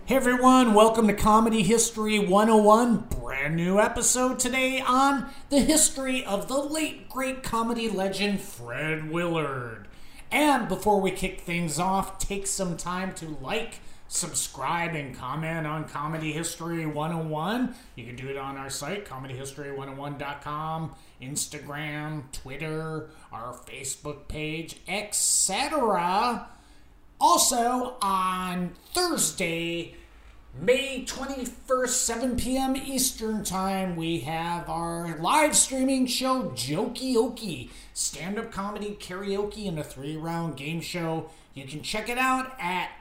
Hey everyone, welcome to Comedy History 101. Brand new episode today on the history of the late great comedy legend Fred Willard. And before we kick things off, take some time to like, subscribe, and comment on Comedy History 101. You can do it on our site, comedyhistory101.com, Instagram, Twitter, our Facebook page, etc. Also, on Thursday, May 21st, 7 p.m. Eastern Time, we have our live streaming show, Jokey-Okey, stand-up comedy, karaoke, and a 3-round game show. You can check it out at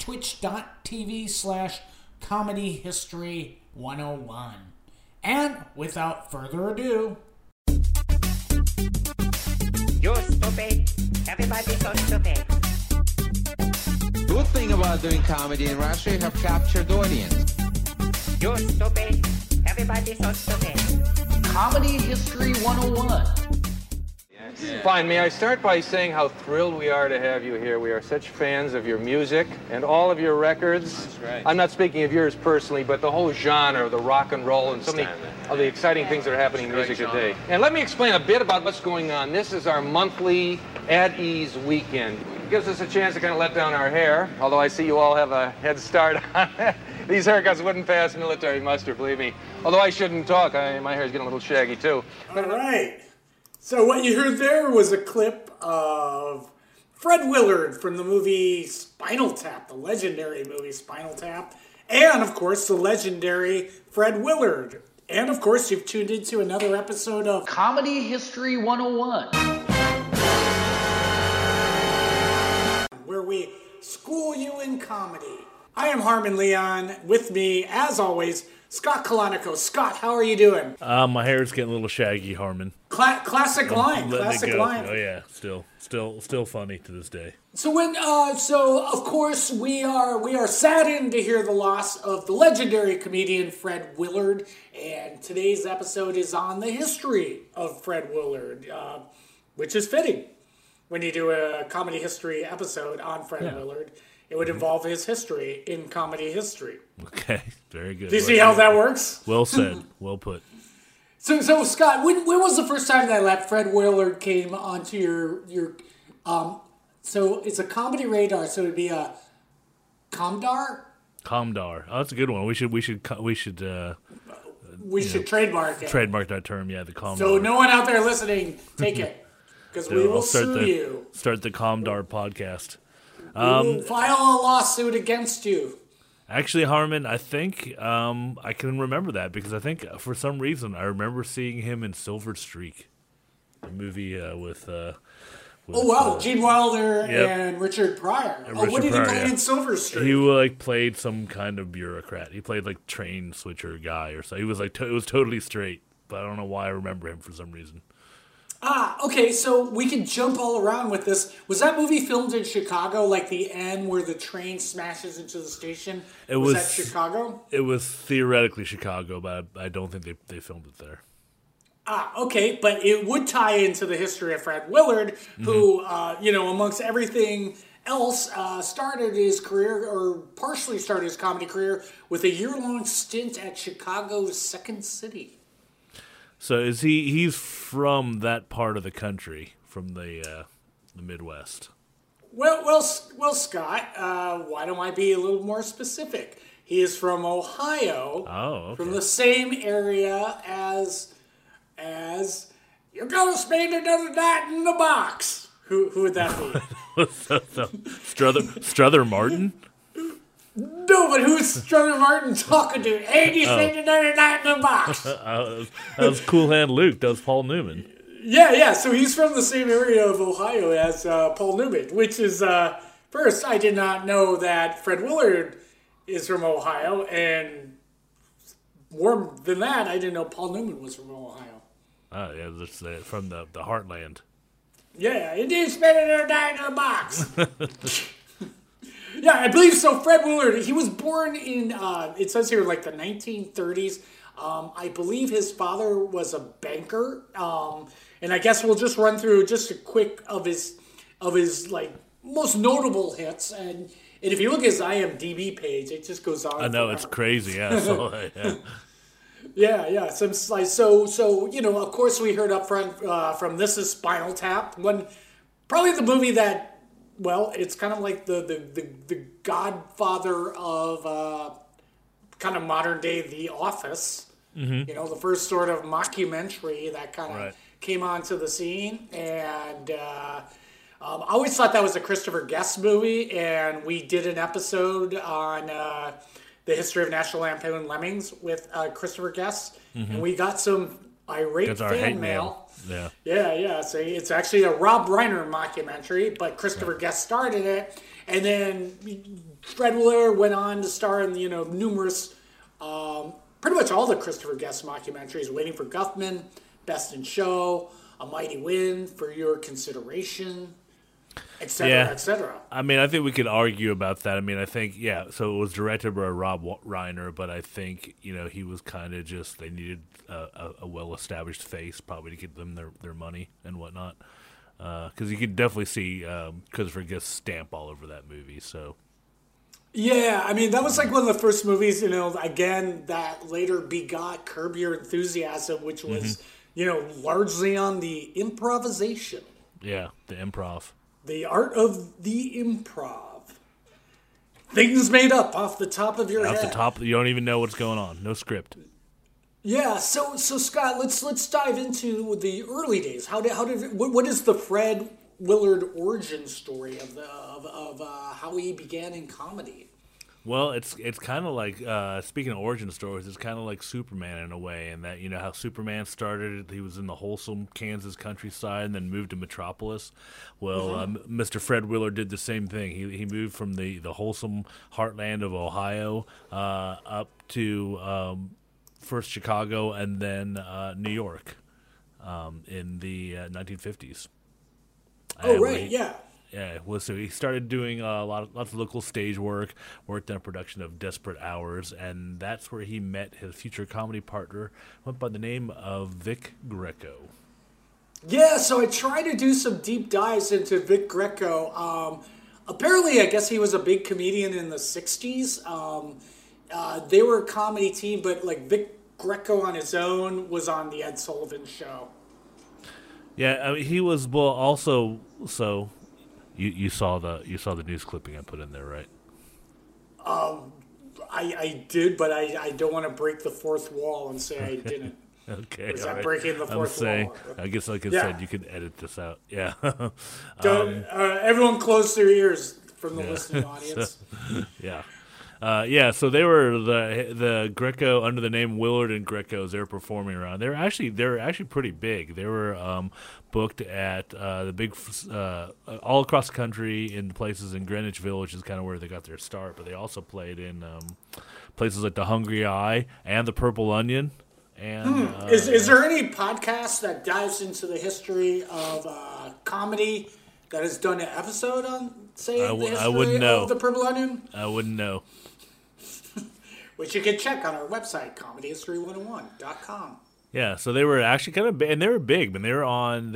twitch.tv/comedyhistory101. And without further ado... You're stupid. Everybody's so stupid. Good thing about doing comedy in Russia, you have captured audience. You're stupid. Everybody's so stupid. Comedy History 101. Fine. May I start by saying how thrilled we are to have you here. We are such fans of your music and all of your records. That's right. I'm not speaking of yours personally, but the whole genre of the rock and roll and so many of the exciting things that are happening in music today. And let me explain a bit about what's going on. This is our monthly At Ease weekend. It gives us a chance to kind of let down our hair, although I see you all have a head start on it. These haircuts wouldn't pass military muster, believe me. Although I shouldn't talk. My hair's getting a little shaggy, too. All right. So what you heard there was a clip of Fred Willard from the movie Spinal Tap, the legendary movie Spinal Tap, and, of course, the legendary Fred Willard. And, of course, you've tuned into another episode of Comedy History 101, where we school you in comedy. I am Harmon Leon. With me, as always, Scott Kalanico. Scott, how are you doing? My hair's getting a little shaggy, Harmon. Classic line. Classic line. Oh yeah, still funny to this day. So of course we are saddened to hear the loss of the legendary comedian Fred Willard, and today's episode is on the history of Fred Willard, which is fitting. When you do a comedy history episode on Fred Willard, it would involve his history in comedy history. Okay, very good. Do you see how that works? Well said. Well put. So Scott, when was the first time that Fred Willard came onto your so it's a comedy radar, so it'd be a Comdar? Comdar. Oh, that's a good one. We should trademark it. Trademark that term, yeah, the Comdar. So no one out there listening, take it. Because we will sue you. Start the Comdar podcast. We will file a lawsuit against you. Actually, Harmon, I think I can remember that because I think for some reason I remember seeing him in Silver Streak, a movie with Gene Wilder and Richard Pryor. What did he play in Silver Streak? He played some kind of bureaucrat. He played train switcher guy or so. He was it was totally straight, but I don't know why I remember him for some reason. Okay, so we can jump all around with this. Was that movie filmed in Chicago, like the end where the train smashes into the station? Was that Chicago? It was theoretically Chicago, but I don't think they filmed it there. Okay, but it would tie into the history of Fred Willard, who, amongst everything else, started his career, or partially started his comedy career, with a year-long stint at Chicago's Second City. So he's from that part of the country, from the Midwest? Well, Scott, why don't I be a little more specific? He is from Ohio. Oh, okay. From the same area as you're gonna spend another night in the box. Who would that be? Strother Martin? No, but who's Strother Martin talking to? And you spend another night in the box. That was Cool Hand Luke. That was Paul Newman. Yeah. So he's from the same area of Ohio as Paul Newman, which is, first, I did not know that Fred Willard is from Ohio, and more than that, I didn't know Paul Newman was from Ohio. Oh, yeah, that's from the Heartland. Yeah, and you spend another night in the box. Yeah, I believe so. Fred Willard, he was born in, it says here, the 1930s. I believe his father was a banker. And I guess we'll just run through just a quick of his most notable hits. And And if you look at his IMDb page, it just goes on. I know, it's crazy. Yeah, so, yeah. Yeah. So you know, of course, we heard up front from This Is Spinal Tap, probably the movie that, well, it's kind of like the godfather of kind of modern day The Office. Mm-hmm. You know, the first sort of mockumentary that kind of came onto the scene, and I always thought that was a Christopher Guest movie, and we did an episode on the history of National Lampoon Lemmings with Christopher Guest, and we got some irate fan mail. Yeah. So it's actually a Rob Reiner mockumentary, but Christopher Guest started it, and then Fred Willard went on to star in numerous, pretty much all the Christopher Guest mockumentaries: Waiting for Guffman, Best in Show, A Mighty Wind, For Your Consideration, etc., etc. I mean, I think we could argue about that. I mean, I think, so it was directed by Rob Reiner, but I think, he was kind of just, they needed a well-established face probably to get them their money and whatnot. Because you could definitely see Christopher Guest's stamp all over that movie, so... Yeah, I mean, that was like one of the first movies, again, that later begot Curb Your Enthusiasm, which was, largely on the improvisation. Yeah, the improv. The art of the improv. Things made up off the top of your head. Off the top, you don't even know what's going on. No script. Yeah, so Scott, let's dive into the early days. What is the Fred Willard origin story of how he began in comedy? Well, it's kind of like, speaking of origin stories, it's kind of like Superman in a way, in that, how Superman started, he was in the wholesome Kansas countryside and then moved to Metropolis. Well, Mr. Fred Willard did the same thing. He moved from the wholesome heartland of Ohio up to first Chicago and then New York in the 1950s. Oh, right, yeah. Yeah, so he started doing lots of local stage work, worked on a production of Desperate Hours, and that's where he met his future comedy partner, went by the name of Vic Greco. Yeah, so I tried to do some deep dives into Vic Greco. Apparently, I guess he was a big comedian in the 60s. They were a comedy team, but like Vic Greco on his own was on the Ed Sullivan Show. Yeah, I mean, he was also so. You saw the news clipping I put in there, right? I did, but I don't want to break the fourth wall and say I didn't. Okay, is that breaking the fourth wall? I guess, like I said, you can edit this out. Yeah. Everyone close their ears from the listening audience. So they were the Greco under the name Willard and Greco's. They were performing around. They were actually pretty big. They were booked at the big all across the country in places in Greenwich Village is kind of where they got their start. But they also played in places like the Hungry Eye and the Purple Onion. And is there any podcast that dives into the history of comedy that has done an episode on, say, the history of the Purple Onion? I wouldn't know. Which you can check on our website, comedyhistory101.com. Yeah, so they were actually kind of big, and they were big, but they were on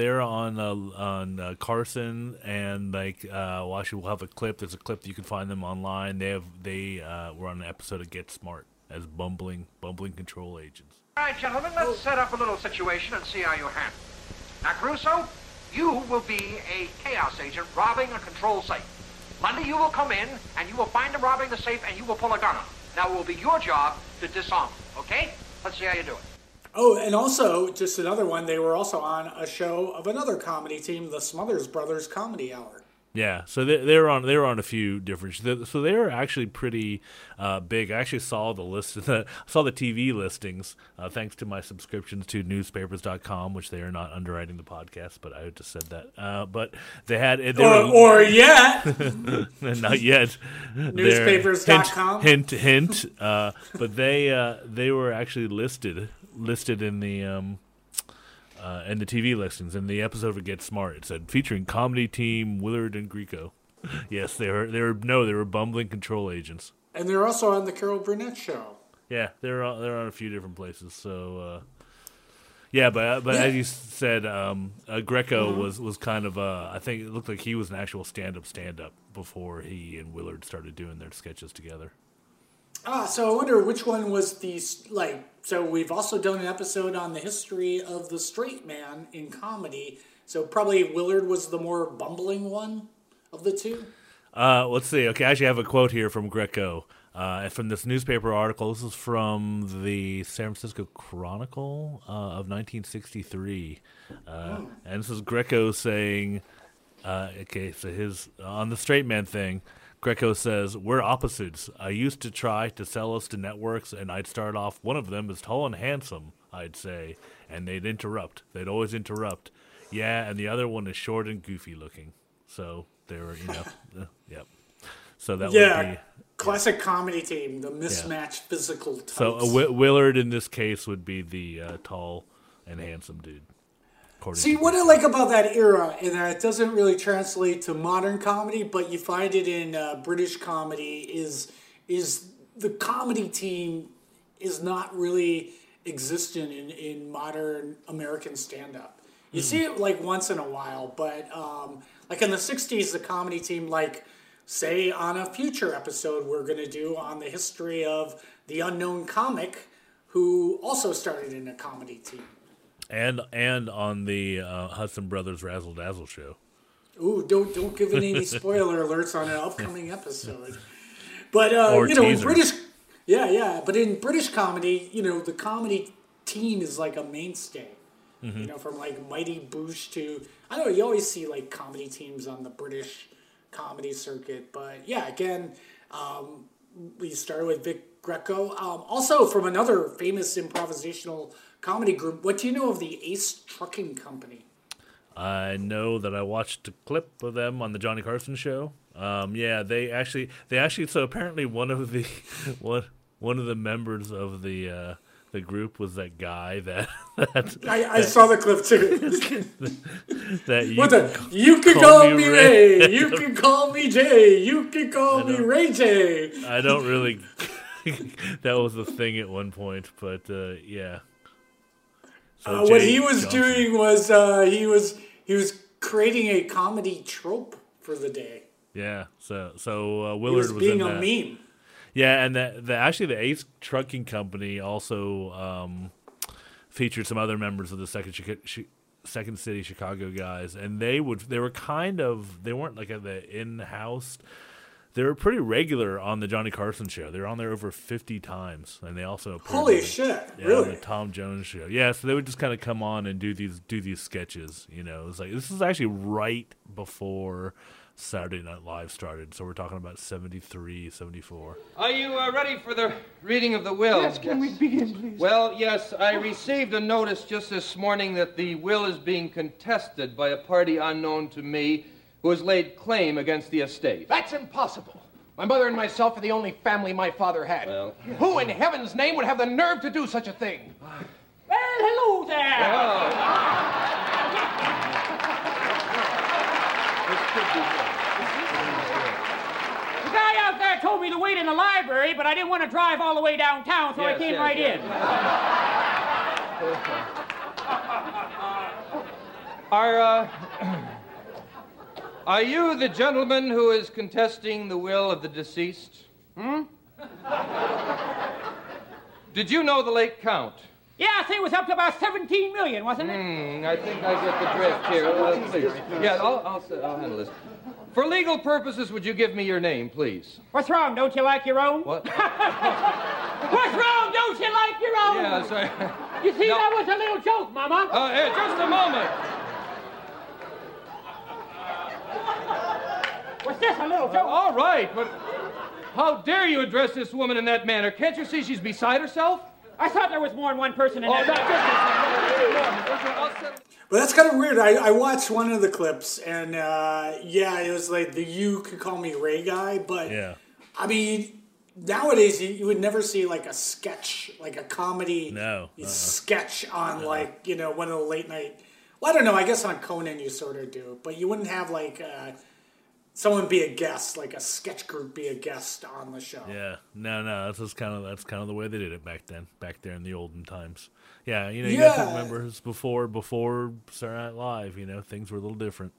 Carson, and actually we'll have a clip. There's a clip that you can find them online. They were on an episode of Get Smart as bumbling control agents. All right, gentlemen, let's set up a little situation and see how you handle it. Now, Caruso, you will be a chaos agent robbing a control safe. Monday, you will come in, and you will find him robbing the safe, and you will pull a gun on him. Now, it will be your job to disarm him, okay? Let's see how you do it. Oh, and also, just another one, they were also on a show of another comedy team, the Smothers Brothers Comedy Hour. Yeah, so they were on a few different. So they were actually pretty big. I actually saw the TV listings thanks to my subscriptions to newspapers.com, which they are not underwriting the podcast, but I just said that. But they had or yet not yet newspapers.com. Hint. But they were actually listed in the TV listings. In the episode of Get Smart, it said featuring comedy team Willard and Greco. Yes, they were bumbling control agents. And they're also on the Carol Burnett Show. Yeah, they're on a few different places. So Yeah, but as you said, Greco was kind of I think it looked like he was an actual stand-up before he and Willard started doing their sketches together. So I wonder which one was so we've also done an episode on the history of the straight man in comedy. So probably Willard was the more bumbling one of the two. Let's see. Okay, I actually have a quote here from Greco. From this newspaper article. This is from the San Francisco Chronicle of 1963. And this is Greco saying, so on the straight man thing, Greco says, "We're opposites. I used to try to sell us to networks, and I'd start off, one of them is tall and handsome, I'd say, and they'd interrupt. They'd always interrupt. Yeah, and the other one is short and goofy looking." So they were, yep. So that would be... Classic comedy team, the mismatched physical types. So Willard in this case would be the tall and handsome dude. See, what I like about that era is that it doesn't really translate to modern comedy, but you find it in British comedy is the comedy team is not really existent in modern American stand-up. You see it like once in a while, but like in the 60s, the comedy team, like, say on a future episode we're going to do on the history of the unknown comic who also started in a comedy team. And on the Hudson Brothers Razzle Dazzle show. Ooh, don't give any spoiler alerts on an upcoming episode. But in British, but in British comedy, the comedy team is like a mainstay. Mm-hmm. From like Mighty Boosh to I don't know. You always see like comedy teams on the British comedy circuit, but again, we started with Vic Greco. Also from another famous improvisational comedy group. What do you know of the Ace Trucking Company? I know that I watched a clip of them on the Johnny Carson show. They actually. So apparently, one of the members of the group was that guy that I saw the clip too. You can call me Ray. You can call me Jay. You can call me Ray J. I don't really. That was a thing at one point, but yeah. So what he was doing was he was creating a comedy trope for the day. Yeah. So Willard was being a meme. Yeah, and the Ace Trucking Company also featured some other members of the Second City Chicago guys, and they weren't like at the in-house. They were pretty regular on the Johnny Carson show. They were on there over 50 times, and they also holy shit, really? On the Tom Jones show. Yeah, so they would just kind of come on and do these sketches. It was like this is actually right before Saturday Night Live started, so we're talking about 73, 74. Are you ready for the reading of the will? Yes, can we begin, please? Well, yes, I received a notice just this morning that the will is being contested by a party unknown to me who has laid claim against the estate. That's impossible. My mother and myself are the only family my father had. Well, who in heaven's name would have the nerve to do such a thing? Well, hello there. The guy out there told me to wait in the library, but I didn't want to drive all the way downtown, so I came right in. Are you the gentleman who is contesting the will of the deceased? Did you know the late Count? Yeah, I think it was up to about 17 million, wasn't it? I think I get the drift here. Please. Yeah, I'll handle this. For legal purposes, would you give me your name, please? What's wrong? Don't you like your own? What? What's wrong? Don't you like your own? Yeah, sorry. You see, that was a little joke, Mama. Hey, just a moment. Was this a little joke? All right, but how dare you address this woman in that manner? Can't you see she's beside herself? I thought there was more than one person in that. But that's kind of weird. I watched one of the clips, and it was like the "you could call me Ray" guy. But I mean, nowadays you would never see like a sketch, like a comedy sketch on like one of the late night. Well, I don't know. I guess on Conan you sort of do, but you wouldn't have like someone be a guest, like a sketch group be a guest on the show. Yeah, no, that's kind of the way they did it back there in the olden times. Yeah, you guys have to remember it's before Saturday Night Live. Things were a little different.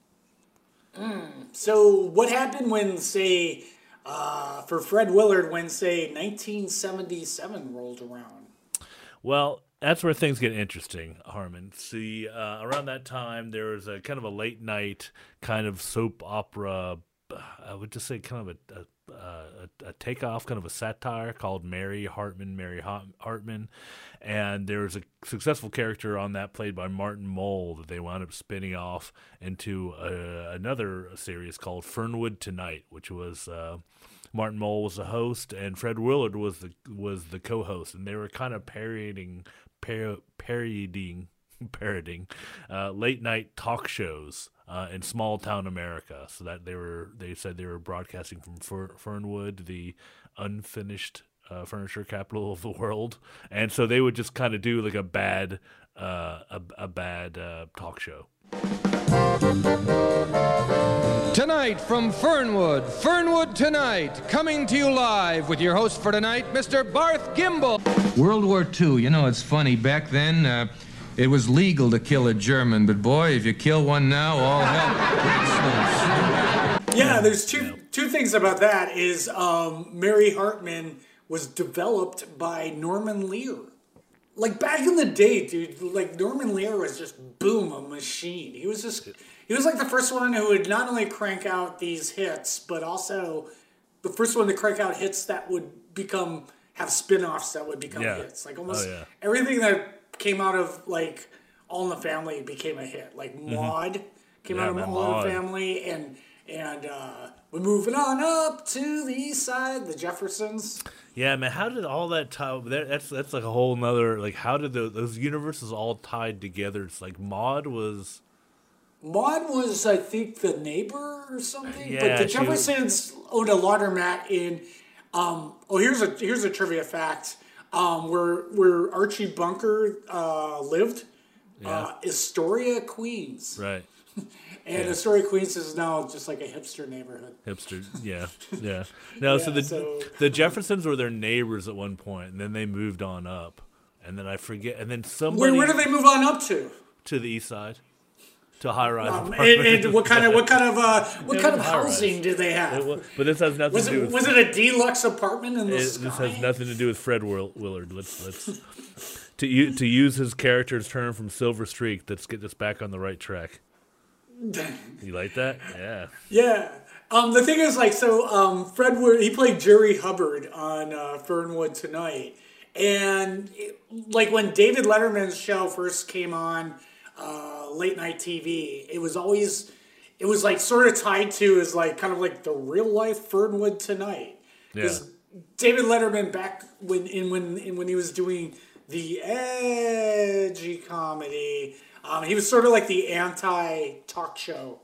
So what happened when, say, for Fred Willard, when, say, 1977 rolled around? Well, that's where things get interesting, Harmon. See, around that time, there was a kind of a late night kind of soap opera. I would just say kind of a takeoff, kind of a satire called Mary Hartman. And there was a successful character on that played by Martin Mull that they wound up spinning off into another series called Fernwood Tonight, which was Martin Mull was the host and Fred Willard was the co-host, and they were kind of parodying late night talk shows in small town America. So that they said they were broadcasting from Fernwood, the unfinished furniture capital of the world, and so they would just kind of do like a bad talk show. Tonight from Fernwood Tonight, coming to you live with your host for tonight, Mr. Barth Gimbel. World War II, it's funny, back then it was legal to kill a German, but boy, if you kill one now, all hell breaks loose. Yeah, there's two things about that is Mary Hartman was developed by Norman Lear. Like back in the day, dude, like Norman Lear was just a machine. He was like the first one who would not only crank out these hits, but also the first one to crank out hits that would have spin-offs that would become hits. Like almost everything that came out of like All in the Family became a hit. Like Maude came out of All in the Family, and we're moving on up to the east side, the Jeffersons. Yeah, man, how did all that tie? That's like a whole nother, like, how did those universes all tied together? It's like Maude was, I think, the neighbor or something. Yeah, but the Jeffersons owned a laundromat in. Here's a trivia fact. Where Archie Bunker lived, Astoria, Queens. Right. And Astoria, Queens is now just like a hipster neighborhood. Yeah. No, so the Jeffersons were their neighbors at one point, and then they moved on up, and then I forget, and then somebody. Where did they move on up to? To the east side, to high rise. And what kind of housing did they have? But this has nothing to do with. Was it a deluxe apartment in the sky? This has nothing to do with Fred Willard. Let's to use his character's term from Silver Streak. Let's get this back on the right track. You like that? Yeah. Yeah. The thing is, like, so Fred Willard, he played Jerry Hubbard on Fernwood Tonight, and like when David Letterman's show first came on late night TV, it was like sort of tied to as like kind of like the real life Fernwood Tonight. Because David Letterman back when he was doing the edgy comedy. He was sort of like the anti-talk show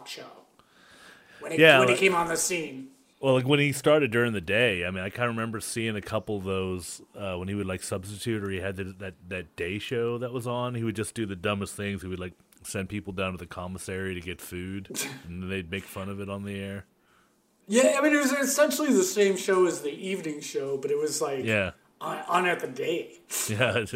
when he came on the scene. Well, like when he started during the day, I mean, I kind of remember seeing a couple of those when he would like substitute, or he had that day show that was on. He would just do the dumbest things. He would like send people down to the commissary to get food, and they'd make fun of it on the air. Yeah, I mean, it was essentially the same show as the evening show, but it was like on at the day. Yeah.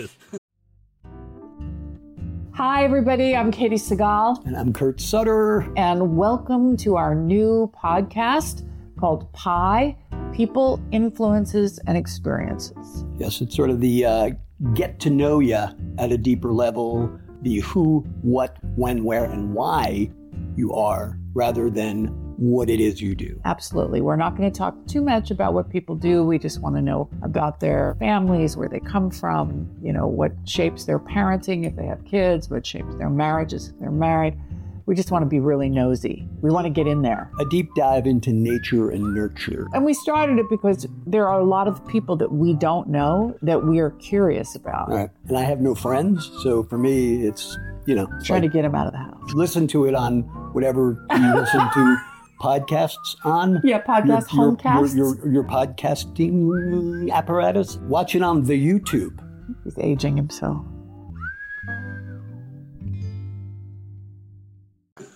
Hi, everybody. I'm Katie Segal. And I'm Kurt Sutter. And welcome to our new podcast called PIE, People, Influences, and Experiences. Yes, it's sort of the get to know you at a deeper level, the who, what, when, where, and why you are, rather than what it is you do. Absolutely. We're not going to talk too much about what people do. We just want to know about their families, where they come from, what shapes their parenting if they have kids, what shapes their marriages if they're married. We just want to be really nosy. We want to get in there. A deep dive into nature and nurture. And we started it because there are a lot of people that we don't know that we are curious about. Right. And I have no friends, so for me, it's, trying to get them out of the house. Listen to it on whatever you listen to podcasts on. Yeah, homecasts. Your podcasting apparatus. Watch it on the YouTube. He's aging himself.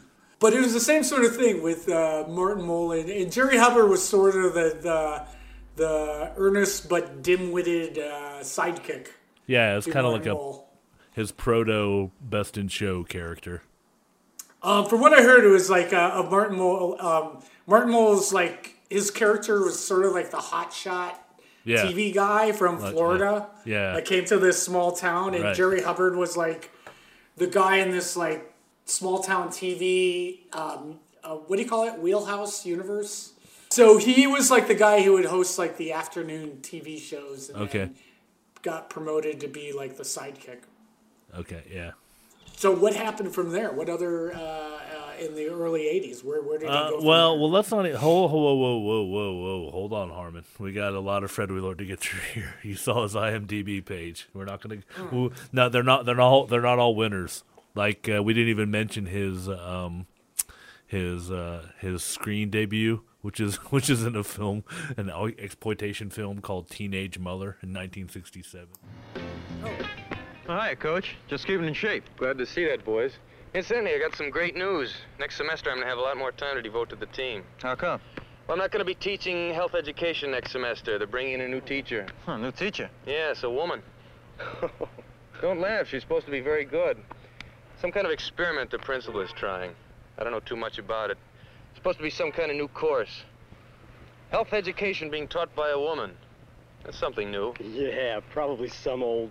But it was the same sort of thing with Martin Mull, and Jerry Hubbard was sort of the earnest but dim-witted sidekick. Yeah, it's kind of like Mull. his proto Best in Show character. From what I heard, it was like of Martin Mull. Martin Mull's like his character was sort of like the hotshot TV guy from Florida. That came to this small town, and Jerry Hubbard was like the guy in this like small town TV. What do you call it? Wheelhouse universe. So he was like the guy who would host like the afternoon TV shows. And then got promoted to be like the sidekick. Okay, yeah. So what happened from there? What other in the early '80s? Where did he go? Well, let's not. Whoa! Hold on, Harmon. We got a lot of Fred Willard to get through here. You saw his IMDb page. We're not going to. No, they're not. They're not all winners. Like we didn't even mention his screen debut, which is in a film, an exploitation film called Teenage Mother in 1967. Oh, hi, Coach. Just keeping in shape. Glad to see that, boys. Incidentally, I got some great news. Next semester, I'm going to have a lot more time to devote to the team. How come? Well, I'm not going to be teaching health education next semester. They're bringing in a new teacher. Huh, new teacher? Yes, a woman. Don't laugh. She's supposed to be very good. Some kind of experiment the principal is trying. I don't know too much about it. It's supposed to be some kind of new course. Health education being taught by a woman. That's something new. Yeah, probably some old...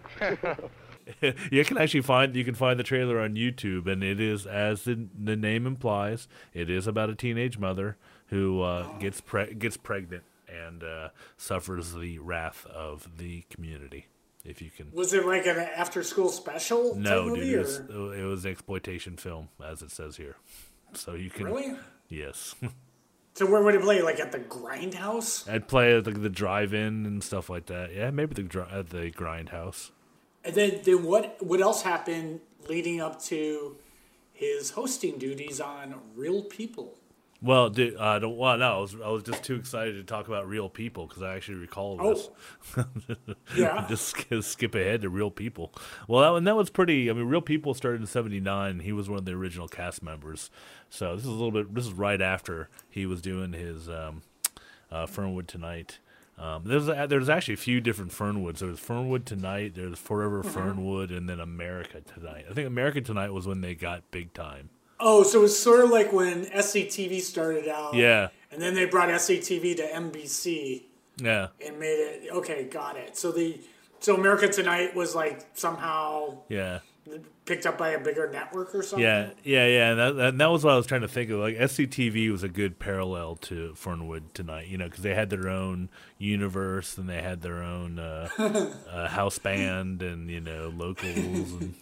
You can actually find the trailer on YouTube, and it is, as the name implies, it is about a teenage mother who gets pregnant and suffers the wrath of the community. If you can, was it like an after-school special? No, movie, dude, it was an exploitation film, as it says here. So you can really, yes. So where would it play? Like at the Grindhouse? I'd play at the drive-in and stuff like that. Yeah, maybe at the Grindhouse. And then what else happened leading up to his hosting duties on Real People? Well, dude, I was just too excited to talk about Real People because I actually recall this. Yeah. Just skip ahead to Real People. Well, that was pretty. I mean, Real People started in '79. And he was one of the original cast members. So this is right after he was doing his Fernwood Tonight. There's actually a few different Fernwoods. There's Fernwood Tonight, there's Forever Fernwood, and then America Tonight. I think America Tonight was when they got big time. Oh, so it's sort of like when SCTV started out. Yeah. And then they brought SCTV to NBC. Yeah. And made it, okay, got it. So America Tonight was like somehow picked up by a bigger network or something? Yeah. And that was what I was trying to think of. Like, SCTV was a good parallel to Fernwood Tonight, because they had their own universe and they had their own house band and, locals. And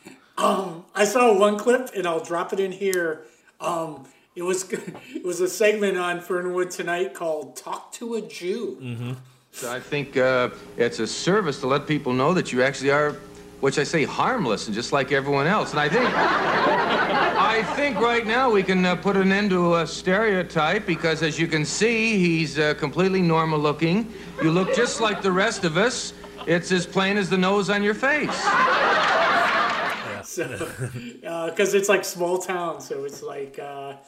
I saw one clip, and I'll drop it in here. It was a segment on Fernwood Tonight called Talk to a Jew. Mm-hmm. So I think it's a service to let people know that you actually are, which I say, harmless and just like everyone else. And I think right now we can put an end to a stereotype because, as you can see, he's completely normal looking. You look just like the rest of us. It's as plain as the nose on your face. Because it's like small town, so it's like...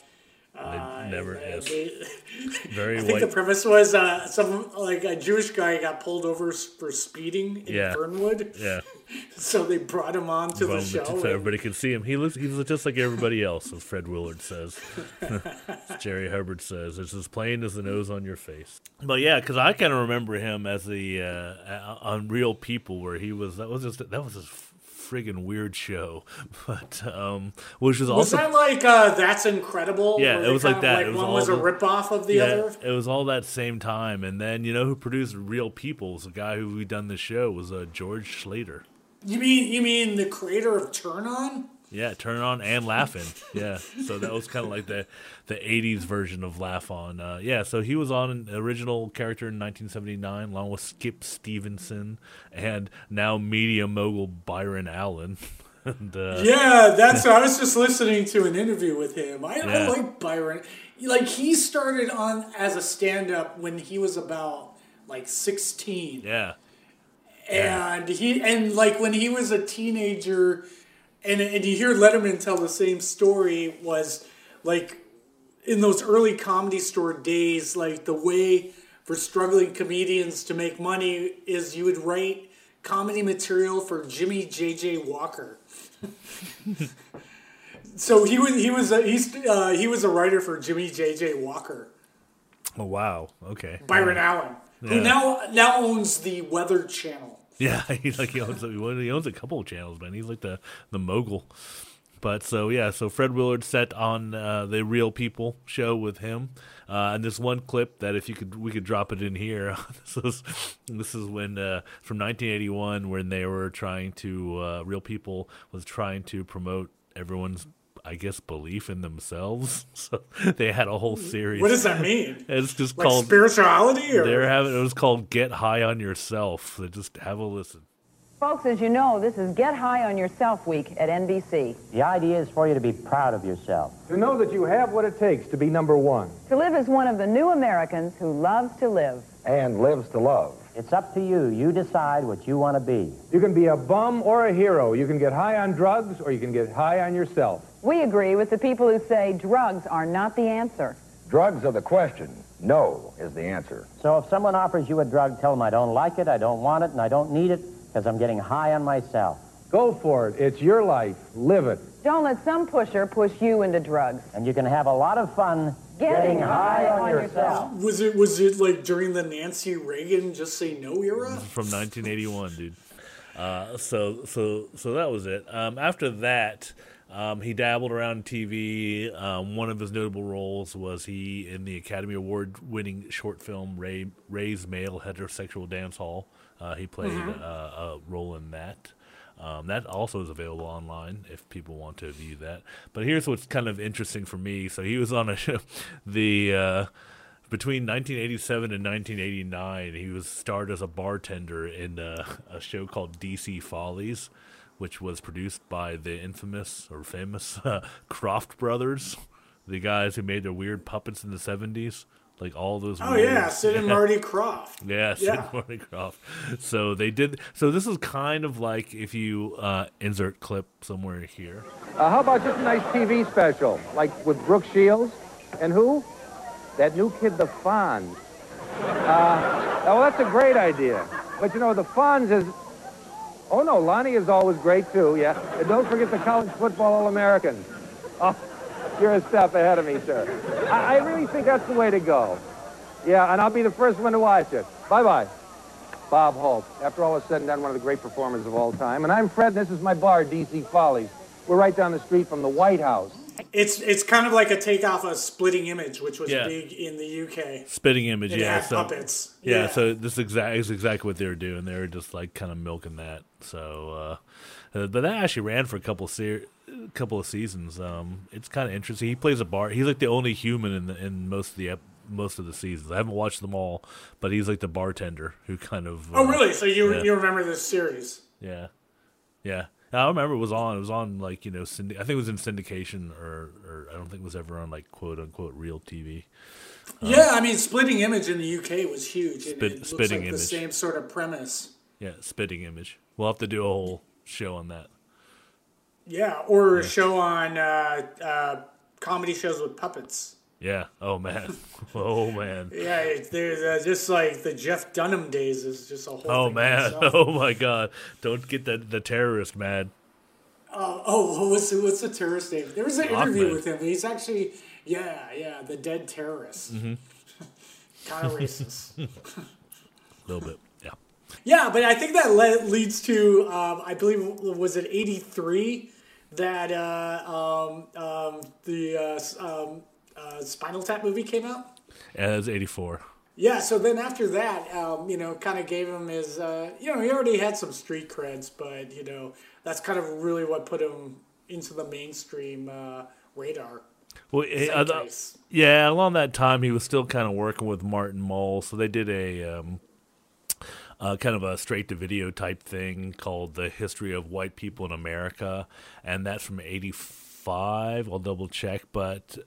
very I think the premise was a Jewish guy got pulled over for speeding in Fernwood. Yeah. So they brought him on to the show. So everybody could see him. He looks just like everybody else, as Fred Willard says. As Jerry Hubbard says, it's as plain as the nose on your face. But yeah, because I kind of remember him as the on Real People, where he was. That was his friggin' weird show, but which was also that like That's Incredible? Yeah, it was like that. Like one was a ripoff of the other. It was all that same time, and then who produced Real People? The guy who done the show was George Schlatter. You mean the creator of Turn On? Yeah, Turn On and Laugh-In. Yeah, so that was kind of like the 80s version of Laugh On. So he was on an original character in 1979, along with Skip Stevenson and now media mogul Byron Allen. And, that's I was just listening to an interview with him. I like Byron. Like, he started on as a stand-up when he was about 16. Yeah. And when he was a teenager. And you hear Letterman tell the same story, was like in those early Comedy Store days, like the way for struggling comedians to make money is you would write comedy material for Jimmy J.J. Walker. So he was a writer for Jimmy J.J. Walker. Oh wow! Okay. Byron Allen, who now owns the Weather Channel. Yeah, he owns a couple of channels, man. He's like the mogul. But so Fred Willard set on the Real People show with him, and this one clip that we could drop it in here. This is when from 1981 when they were trying to Real People was trying to promote everyone's, I guess, belief in themselves. So they had a whole series. What does that mean? It's just like called spirituality, or it was called Get High on Yourself. So just have a listen. Folks, as you know, this is Get High on Yourself Week at NBC. The idea is for you to be proud of yourself. To know that you have what it takes to be number one. To live as one of the new Americans who loves to live. And lives to love. It's up to you. You decide what you want to be. You can be a bum or a hero. You can get high on drugs or you can get high on yourself. We agree with the people who say drugs are not the answer. Drugs are the question. No is the answer. So if someone offers you a drug, tell them I don't like it, I don't want it, and I don't need it, because I'm getting high on myself. Go for it. It's your life. Live it. Don't let some pusher push you into drugs. And you can have a lot of fun getting high on yourself. Was it like during the Nancy Reagan Just Say No era? From 1981, dude. So that was it. After that, he dabbled around TV. One of his notable roles was he in the Academy Award-winning short film Ray's Male Heterosexual Dance Hall. He played a role in that. That also is available online if people want to view that. But here's what's kind of interesting for me. So he was on a show, between 1987 and 1989, he was starred as a bartender in a show called DC Follies, which was produced by the infamous or famous Croft brothers, the guys who made their weird puppets in the 70s. Like all those. Oh yeah, Sid and Marty Krofft. Yeah, Sid and Marty Krofft. So they did. So this is kind of like if you insert clip somewhere here. How about just a nice TV special, like with Brooke Shields and who? That new kid, the Fonz. Oh, that's a great idea. But you know, the Fonz is. Oh no, Lonnie is always great too. Yeah, and don't forget the college football All-Americans. Oh. You're a step ahead of me, sir. I really think that's the way to go. Yeah, and I'll be the first one to watch it. Bye-bye. Bob Hope. After all is said and done, one of the great performers of all time. And I'm Fred, and this is my bar, DC Follies. We're right down the street from the White House. It's kind of like a takeoff of Splitting Image, which was big in the UK. Spitting Image, it had puppets. Yeah, so this is exactly what they were doing. They were just like kind of milking that. So, but that actually ran for a couple of seasons. It's kind of interesting. He plays a bar. He's like the only human in most of the seasons. I haven't watched them all, but he's like the bartender who kind of. Oh, really? So you remember this series? Yeah. I remember it was on like, you know, I think it was in syndication or I don't think it was ever on like quote unquote real TV. Yeah, I mean, Splitting Image in the UK was huge. It looks Spitting like Image. The same sort of premise. Yeah, Spitting Image. We'll have to do a whole show on that. Yeah, or a show on comedy shows with puppets. Yeah. Oh man. Yeah, there's just like the Jeff Dunham days is just a whole. Oh thing man. Oh my God. Don't get the terrorist mad. What's the terrorist name? There was an interview with him. He's actually the dead terrorist. Mm-hmm. Kind of racist. A little bit. Yeah. Yeah, but I think that leads to I believe was it 83 that the Spinal Tap movie came out? Yeah, it was 84. Yeah, so then after that, kind of gave him his, he already had some street creds, but, that's kind of really what put him into the mainstream radar. Well, along that time, he was still kind of working with Martin Mull, so they did a kind of a straight-to-video type thing called The History of White People in America, and that's from 85. I'll double-check, but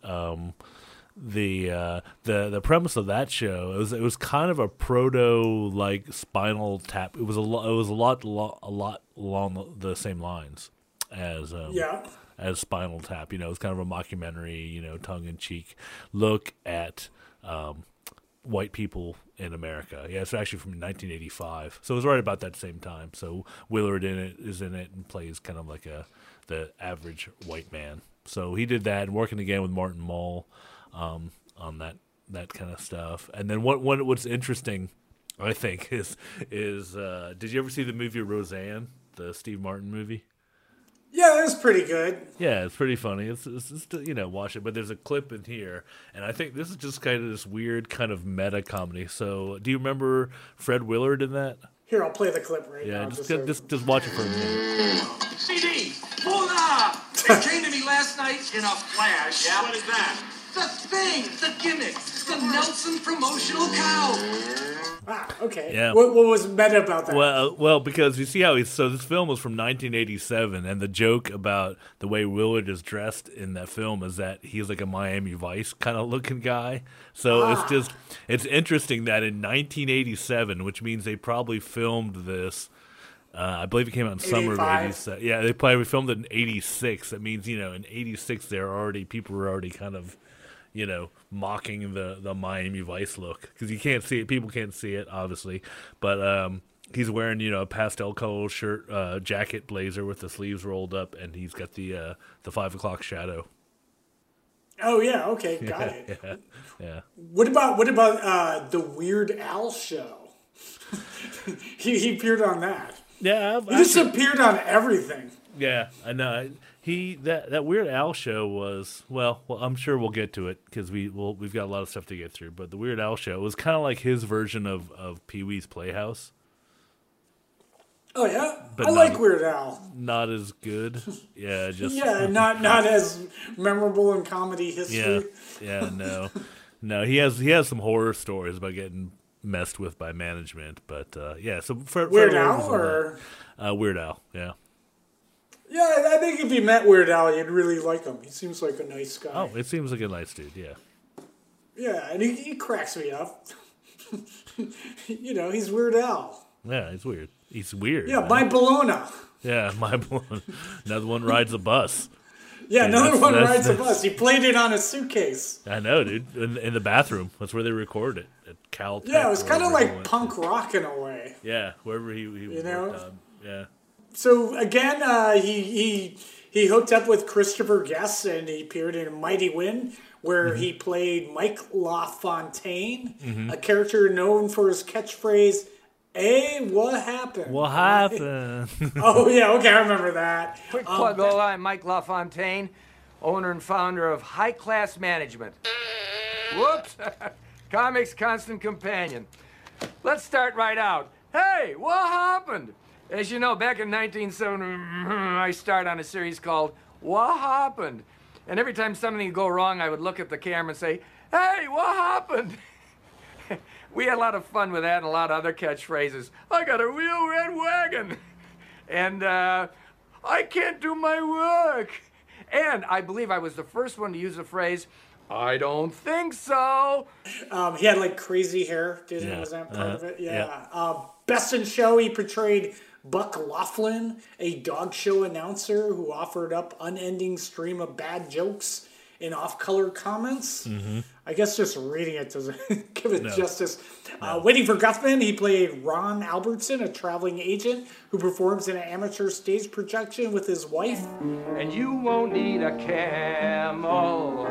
the premise of that show it was kind of a proto like Spinal Tap. It was a lot along the same lines as Spinal Tap. It's kind of a mockumentary, tongue-in-cheek look at white people in America. Yeah, it's actually from 1985, so it was right about that same time. So Willard is in it and plays kind of like the average white man. So he did that, and working again with Martin Mull on that kind of stuff. And then what's interesting, I think, is did you ever see the movie Roseanne, the Steve Martin movie? Yeah, it was pretty good. Yeah, it's pretty funny. It's watch it. But there's a clip in here, and I think this is just kind of this weird kind of meta comedy. So, do you remember Fred Willard in that? Here, I'll play the clip right now. Yeah, just watch it for a minute. CD, voila! It came to me last night in a flash. Yeah, what is that? The thing, the gimmick, the Nelson promotional cow. Ah, okay. Yeah. What was meta about that? Well, because you see how this film was from 1987, and the joke about the way Willard is dressed in that film is that he's like a Miami Vice kind of looking guy. So it's interesting that in 1987, which means they probably filmed this. I believe it came out in summer of 87. Yeah, they probably filmed it in 86. That means, in 86 people were already kind of, mocking the Miami Vice look, because you can't see it. People can't see it, obviously, but he's wearing a pastel colored shirt, jacket, blazer with the sleeves rolled up, and he's got the 5 o'clock shadow. Oh yeah, okay, got it. Yeah. What about the Weird Al show? he appeared on that. Yeah, he just appeared on everything. Yeah, I know. That Weird Al show was well. I'm sure we'll get to it because we've got a lot of stuff to get through. But the Weird Al show was kind of like his version of Pee-wee's Playhouse. Oh yeah, but I like Weird Al. Not as good. Yeah, just not as memorable in comedy history. Yeah, no. He has some horror stories about getting messed with by management, but so Weird Al or Weird Al, yeah. Yeah, I think if you met Weird Al, you'd really like him. He seems like a nice guy. Oh, it seems like a nice dude, yeah. Yeah, and he cracks me up. He's Weird Al. Yeah, he's weird. He's weird. Yeah, my Bologna. Yeah, my Bologna. Another one rides a bus. Yeah, another one rides a bus. He played it on a suitcase. I know, dude. In the bathroom. That's where they recorded it. At Caltech. Yeah, it was kind of like punk rock in a way. Yeah, wherever he worked on. Yeah. So again, he hooked up with Christopher Guest, and he appeared in Mighty Wind, where he played Mike LaFontaine, a character known for his catchphrase, "Hey, what happened?" What happened? Oh yeah, okay, I remember that. Quick plug, I'm Mike LaFontaine, owner and founder of High Class Management. Whoops, Comics Constant Companion. Let's start right out. Hey, what happened? As you know, back in 1970, I started on a series called What Happened? And every time something would go wrong, I would look at the camera and say, hey, what happened? We had a lot of fun with that and a lot of other catchphrases. I got a real red wagon. And I can't do my work. And I believe I was the first one to use the phrase, I don't think so. He had like crazy hair. Was that part of it? Yeah. Best in Show, he portrayed Buck Laughlin, a dog show announcer who offered up unending stream of bad jokes and off-color comments. Mm-hmm. I guess just reading it doesn't give it justice. Waiting for Guffman, he played Ron Albertson, a traveling agent who performs in an amateur stage production with his wife. And you won't need a camel,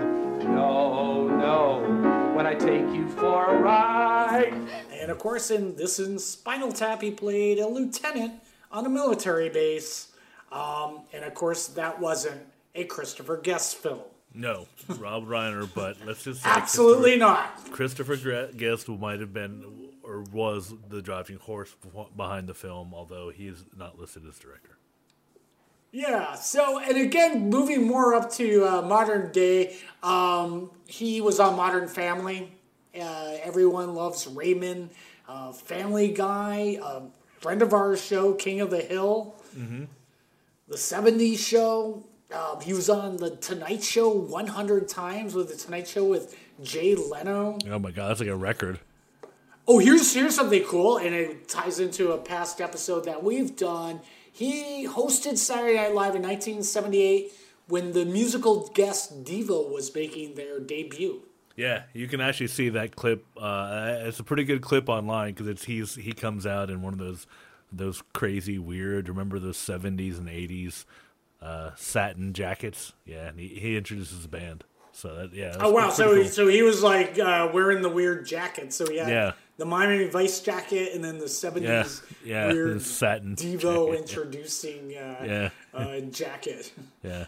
no, when I take you for a ride. And of course, in Spinal Tap, he played a lieutenant on a military base. And of course, that wasn't a Christopher Guest film. No, Rob Reiner, but let's just say absolutely not. Christopher Guest might have been or was the driving horse behind the film, although he is not listed as director. Yeah, so, and again, moving more up to modern day, he was on Modern Family. Everyone Loves Raymond, Family Guy, friend of ours show, King of the Hill, the 70s show. He was on The Tonight Show 100 times with The Tonight Show with Jay Leno. Oh my God, that's like a record. Oh, here's something cool, and it ties into a past episode that we've done. He hosted Saturday Night Live in 1978 when the musical guest Devo was making their debut. Yeah, you can actually see that clip. It's a pretty good clip online because he comes out in one of those crazy weird. Remember those 70s and 80s satin jackets? Yeah, and he introduces the band. So that, yeah. Oh wow! So he was like wearing the weird jacket. So he had the Miami Vice jacket, and then the 70s weird satin Devo jacket. introducing jacket. Yeah.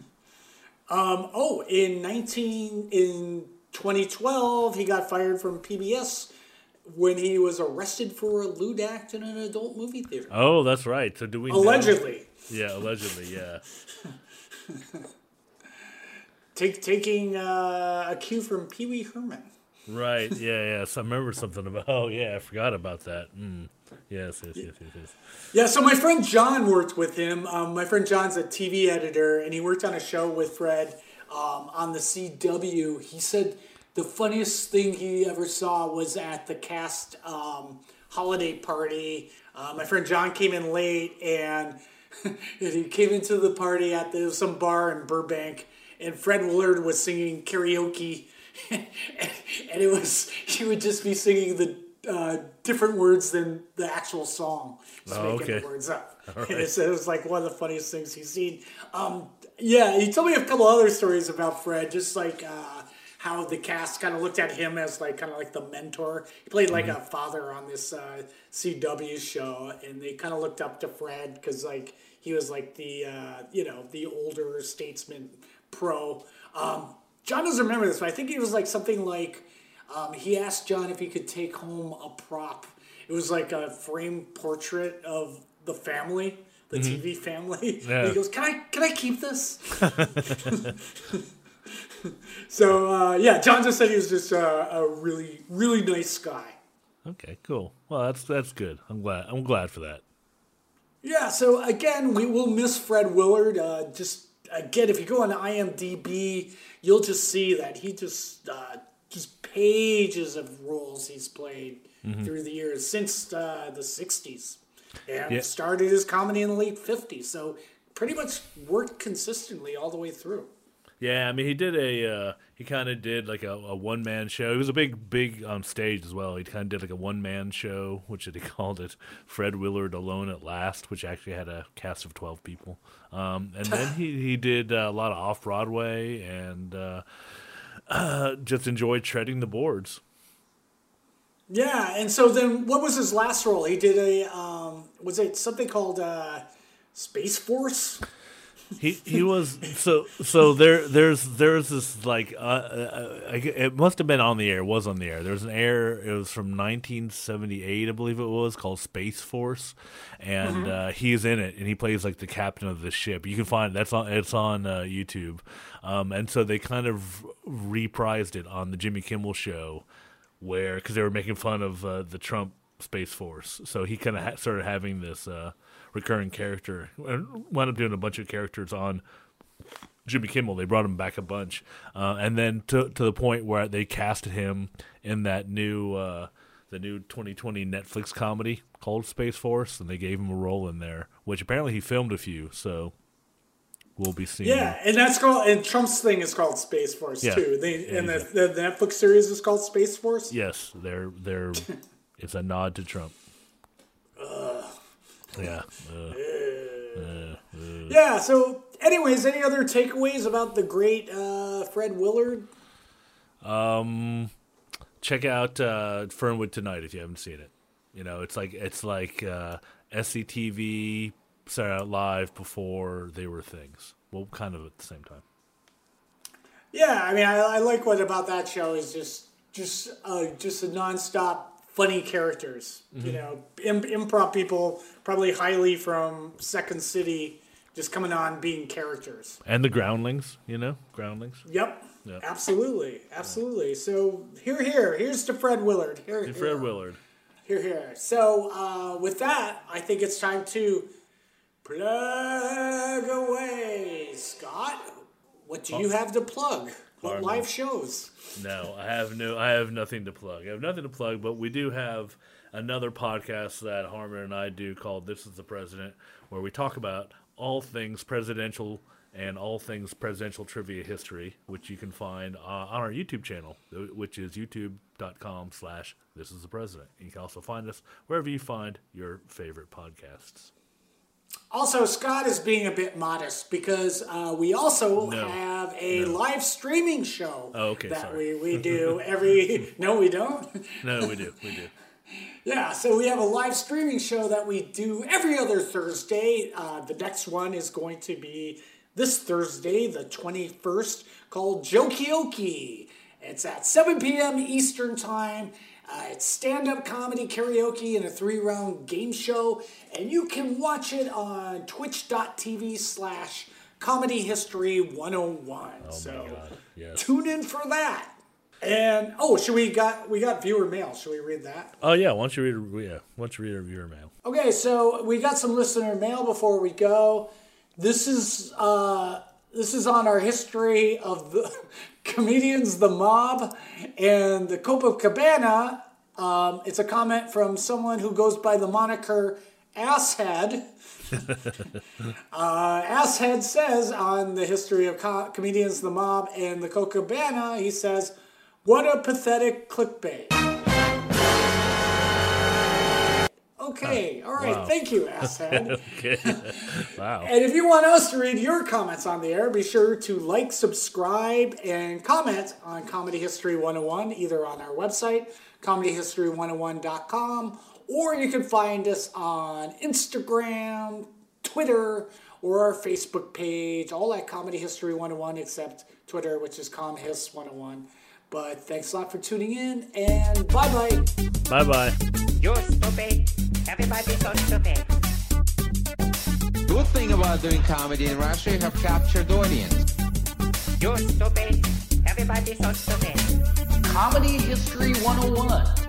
In 2012, he got fired from PBS when he was arrested for a lewd act in an adult movie theater. Oh, that's right. So do we allegedly? Yeah, allegedly. Yeah. Taking a cue from Pee Wee Herman. Right. Yeah. So I remember something about. Oh, yeah. I forgot about that. Yes. Yeah. So my friend John worked with him. My friend John's a TV editor, and he worked on a show with Fred on the CW. He said the funniest thing he ever saw was at the cast holiday party. My friend John came in late, and he came into the party at some bar in Burbank. And Fred Willard was singing karaoke, and he would just be singing the different words than the actual song, just making the words up. Right. And it was like one of the funniest things he's seen. He told me a couple other stories about Fred, just like how the cast kind of looked at him as like kind of like the mentor. He played like a father on this CW show, and they kind of looked up to Fred because like he was like the the older statesman. Pro. John doesn't remember this, but I think it was like something like he asked John if he could take home a prop. It was like a framed portrait of the family, the TV family. Yeah. And he goes, "Can I keep this?" So John just said he was just a really, really nice guy. Okay, cool. Well, that's good. I'm glad for that. Yeah. So again, we will miss Fred Willard. Again, if you go on IMDb, you'll just see that he just pages of roles he's played through the years since the 60s. And started his comedy in the late 50s. So pretty much worked consistently all the way through. Yeah, I mean, he kind of did like a one-man show. He was a big on stage as well. He kind of did like a one-man show, which he called it Fred Willard Alone at Last, which actually had a cast of 12 people. And then he did a lot of off-Broadway and just enjoyed treading the boards. Yeah, and so then what was his last role? He did was it something called Space Force? He was so there's this like it must have been on the air. It was on the air. There was an air. It was from 1978, I believe it was, called Space Force, and he's in it, and he plays like the captain of the ship. You can find it's on YouTube, and so they kind of reprised it on the Jimmy Kimmel Show, because they were making fun of the Trump Space Force. So he kind of started having this recurring character, and wound up doing a bunch of characters on Jimmy Kimmel. They brought him back a bunch, and then to the point where they casted him in that the new 2020 Netflix comedy called Space Force, and they gave him a role in there, which apparently he filmed a few. So we'll be seeing. Yeah, and that's called. And Trump's thing is called Space Force too. And the Netflix series is called Space Force. Yes, they're it's a nod to Trump. Yeah. Yeah. So, anyways, any other takeaways about the great Fred Willard? Check out Fernwood Tonight if you haven't seen it. You know, it's like SCTV started out live before they were things. Well, kind of at the same time. Yeah, I mean, I like what about that show is just a nonstop funny characters. You know, improv people, probably highly from Second City, just coming on being characters. And the Groundlings, Groundlings. Yep. Absolutely. So here's to Fred Willard. Fred Willard. Here. So with that, I think it's time to plug away. Scott, what do you have to plug? What live shows? No, I have nothing to plug. I have nothing to plug, but we do have another podcast that Harmon and I do called This is the President, where we talk about all things presidential and all things presidential trivia history, which you can find on our YouTube channel, which is youtube.com/thisisthepresident. You can also find us wherever you find your favorite podcasts. Also, Scott is being a bit modest because we also have a live streaming show that we do every... No, we don't? No, we do. We do. Yeah, so we have a live streaming show that we do every other Thursday. The next one is going to be this Thursday, the 21st, called Jokey-Okie. It's at 7 p.m. Eastern Time. It's stand-up comedy, karaoke, and a 3-round game show. And you can watch it on twitch.tv/Comedy History 101. Tune in for that. And we got viewer mail. Should we read that? Oh yeah, why don't you read our viewer mail? Okay, so we got some listener mail before we go. This is on our history of the comedians, the mob, and the Copacabana. It's a comment from someone who goes by the moniker Asshead. Asshead says on the history of comedians, the mob, and the Copacabana, he says, "What a pathetic clickbait." Okay, all right, wow. Thank you, Asshead. Okay. Wow. And if you want us to read your comments on the air, be sure to like, subscribe, and comment on Comedy History 101, either on our website, comedyhistory101.com, or you can find us on Instagram, Twitter, or our Facebook page, all at Comedy History 101, except Twitter, which is ComHis101. But thanks a lot for tuning in, and bye-bye. Bye-bye. You're stupid. Everybody's so stupid. Good thing about doing comedy in Russia, you have captured audience. You're stupid. Everybody's so stupid. Comedy History 101.